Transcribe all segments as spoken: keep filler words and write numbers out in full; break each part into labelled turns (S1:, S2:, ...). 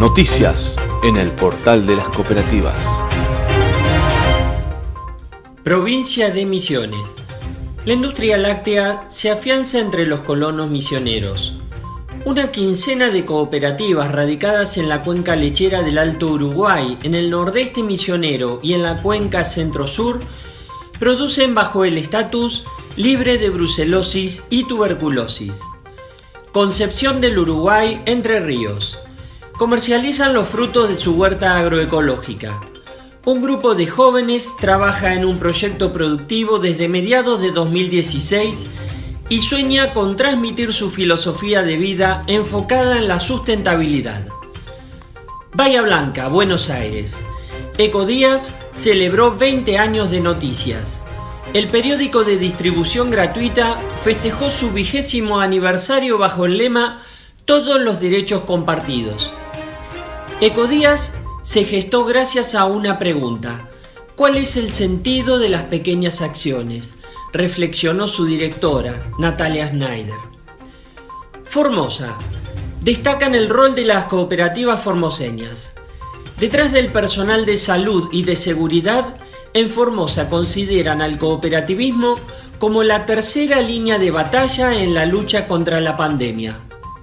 S1: Noticias en el portal de las cooperativas.
S2: Provincia de Misiones. La industria láctea se afianza entre los colonos misioneros. Una quincena de cooperativas radicadas en la cuenca lechera del Alto Uruguay, en el nordeste misionero y en la cuenca centro-sur, producen bajo el estatus libre de brucelosis y tuberculosis. Concepción del Uruguay, Entre Ríos. Comercializan los frutos de su huerta agroecológica. Un grupo de jóvenes trabaja en un proyecto productivo desde mediados de dos mil dieciséis y sueña con transmitir su filosofía de vida enfocada en la sustentabilidad. Bahía Blanca, Buenos Aires. Ecodías celebró veinte años de noticias. El periódico de distribución gratuita festejó su vigésimo aniversario bajo el lema Todos los derechos compartidos. Ecodías se gestó gracias a una pregunta: ¿cuál es el sentido de las pequeñas acciones?, reflexionó su directora, Natalia Schneider. Formosa. Destacan el rol de las cooperativas formoseñas. Detrás del personal de salud y de seguridad, en Formosa consideran al cooperativismo como la tercera línea de batalla en la lucha contra la pandemia.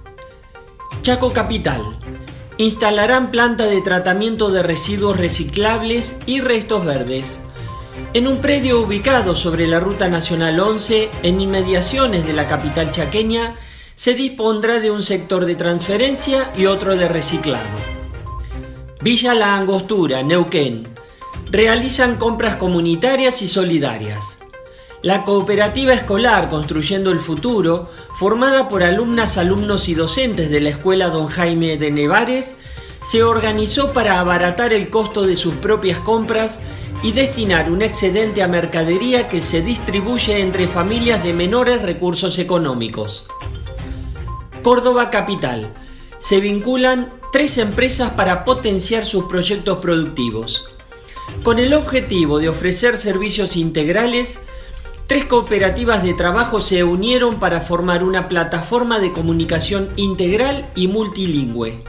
S2: Chaco Capital. Instalarán planta de tratamiento de residuos reciclables y restos verdes. En un predio ubicado sobre la Ruta Nacional once, en inmediaciones de la capital chaqueña, se dispondrá de un sector de transferencia y otro de reciclado. Villa La Angostura, Neuquén. Realizan compras comunitarias y solidarias. La cooperativa escolar Construyendo el Futuro, formada por alumnas, alumnos y docentes de la Escuela Don Jaime de Nevares, se organizó para abaratar el costo de sus propias compras y destinar un excedente a mercadería que se distribuye entre familias de menores recursos económicos. Córdoba Capital. Se vinculan tres empresas para potenciar sus proyectos productivos. Con el objetivo de ofrecer servicios integrales, tres cooperativas de trabajo se unieron para formar una plataforma de comunicación integral y multilingüe.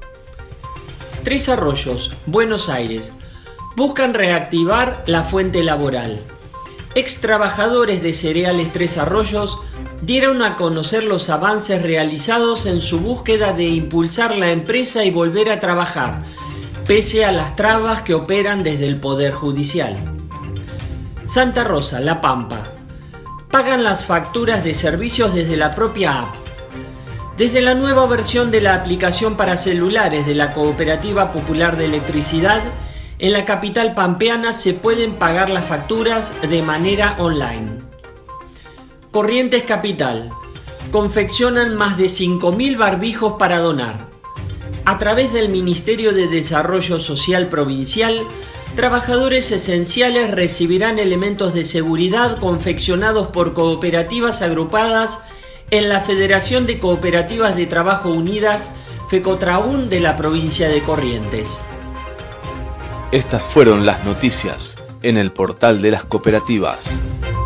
S2: Tres Arroyos, Buenos Aires. Buscan reactivar la fuente laboral. Ex trabajadores de Cereales Tres Arroyos dieron a conocer los avances realizados en su búsqueda de impulsar la empresa y volver a trabajar, pese a las trabas que operan desde el Poder Judicial. Santa Rosa, La Pampa. Pagan las facturas de servicios desde la propia app. Desde la nueva versión de la aplicación para celulares de la Cooperativa Popular de Electricidad, en la capital pampeana se pueden pagar las facturas de manera online. Corrientes Capital. Confeccionan más de cinco mil barbijos para donar. A través del Ministerio de Desarrollo Social Provincial, trabajadores esenciales recibirán elementos de seguridad confeccionados por cooperativas agrupadas en la Federación de Cooperativas de Trabajo Unidas, FECOTRAUN, de la provincia de Corrientes.
S1: Estas fueron las noticias en el portal de las cooperativas.